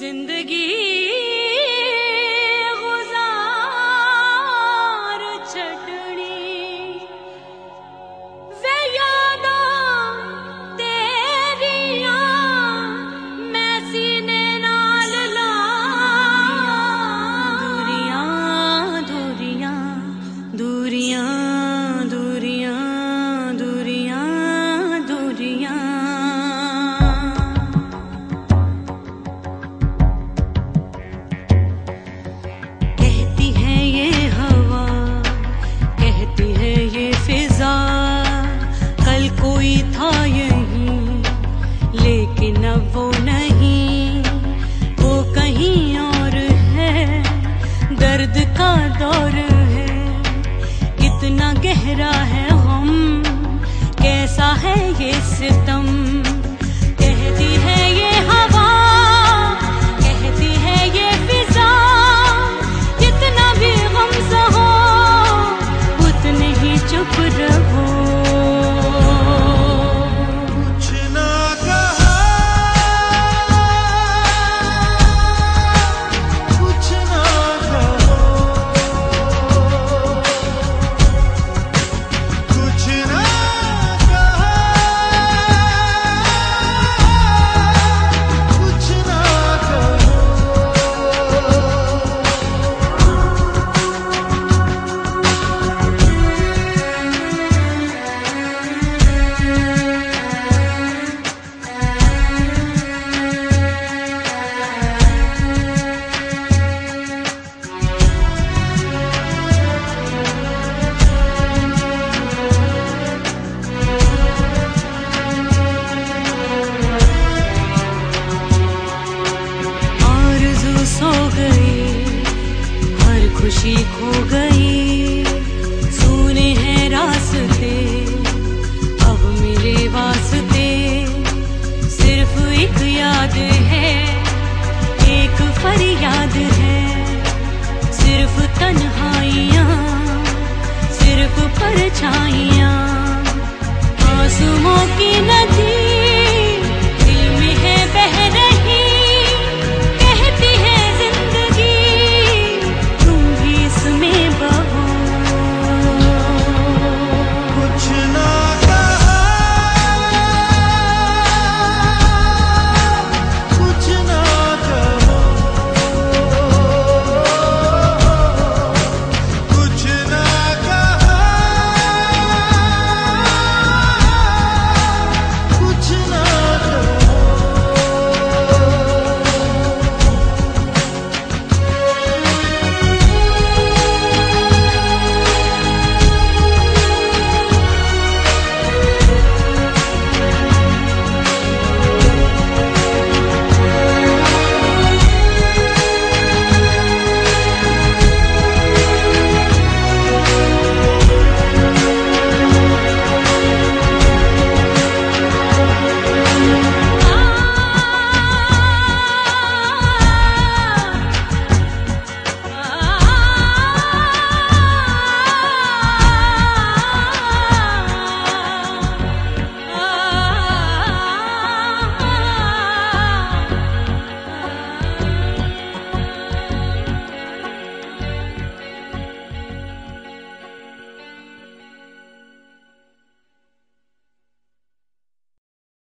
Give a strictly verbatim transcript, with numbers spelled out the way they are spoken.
जिंदगी गुजार छटनी वे यादां तेरियां मैं सीने नाल ला दूरियां दूरियां दूरियां दूरियां दूरियां दूरियां था यहीं लेकिन अब वो नहीं, वो कहीं और है, दर्द का दौर है, कितना गहरा है गम, कैसा है ये सितम। कहती है ये हवा, कहती है ये फिजा, कितना भी गम सहो उतने ही चुप रहो। खुशी खो गई, सुने हैं रास्ते अब मेरे वास्ते, सिर्फ एक याद है, एक फरियाद है, सिर्फ तन्हाइयाँ, सिर्फ परछाइयाँ, आंसुओं की नदी।